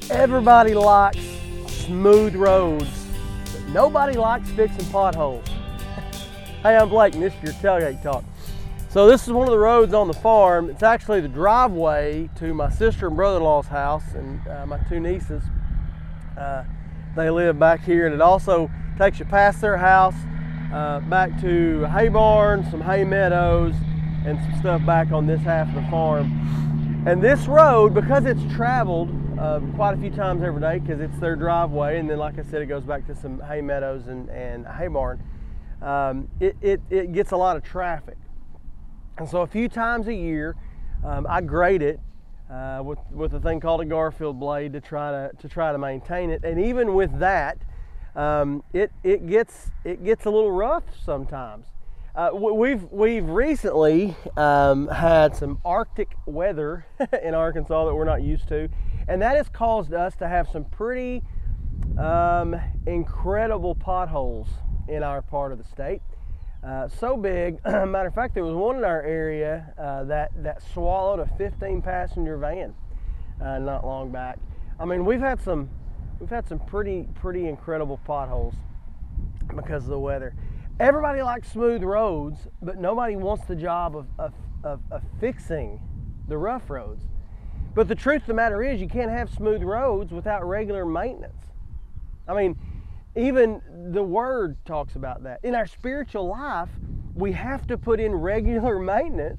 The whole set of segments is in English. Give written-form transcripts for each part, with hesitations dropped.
Everybody likes smooth roads, but nobody likes fixing potholes. Hey, I'm Blake and this is your Tailgate Talk. So this is one of the roads on the farm. It's actually the driveway to my sister and brother-in-law's house and my two nieces. They live back here, and it also takes you past their house, back to a hay barn, some hay meadows, and some stuff back on this half of the farm. And this road, because it's traveled quite a few times every day, because it's their driveway, and then like I said, it goes back to some hay meadows and a hay barn, it gets a lot of traffic. And so a few times a year, I grade it with a thing called a Garfield blade to try to maintain it. And even with that, it gets a little rough sometimes. We've recently had some Arctic weather in Arkansas that we're not used to, and that has caused us to have some pretty incredible potholes in our part of the state. So big, matter of fact, there was one in our area that swallowed a 15-passenger van not long back. I mean, we've had some pretty incredible potholes because of the weather. Everybody likes smooth roads, but nobody wants the job of fixing the rough roads. But the truth of the matter is, you can't have smooth roads without regular maintenance. I mean, even the Word talks about that. In our spiritual life, we have to put in regular maintenance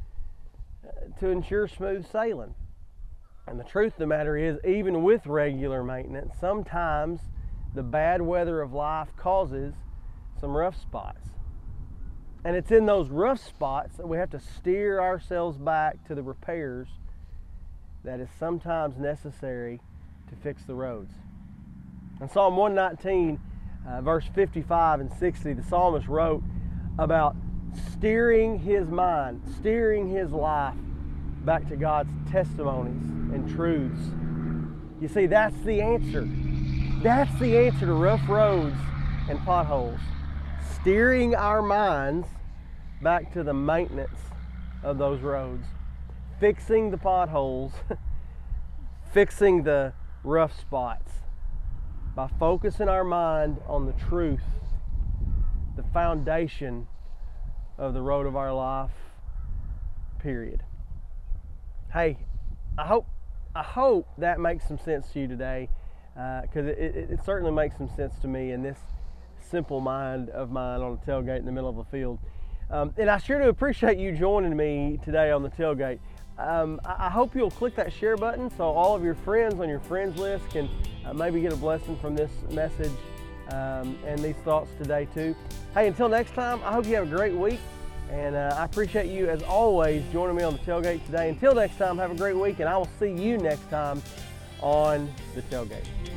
to ensure smooth sailing. And the truth of the matter is, even with regular maintenance, sometimes the bad weather of life causes some rough spots. And it's in those rough spots that we have to steer ourselves back to the repairs that is sometimes necessary to fix the roads. In Psalm 119, verse 55 and 60, the psalmist wrote about steering his mind, steering his life back to God's testimonies and truths. You see, that's the answer. That's the answer to rough roads and potholes. Steering our minds back to the maintenance of those roads. Fixing the potholes, fixing the rough spots. By focusing our mind on the truth, the foundation of the road of our life, period. Hey, I hope that makes some sense to you today, because it certainly makes some sense to me in this simple mind of mine on a tailgate in the middle of a field. And I sure do appreciate you joining me today on the tailgate. I hope you'll click that share button so all of your friends on your friends list can maybe get a blessing from this message and these thoughts today too. Hey, until next time, I hope you have a great week, and I appreciate you as always joining me on the tailgate today. Until next time, have a great week, and I will see you next time on the tailgate.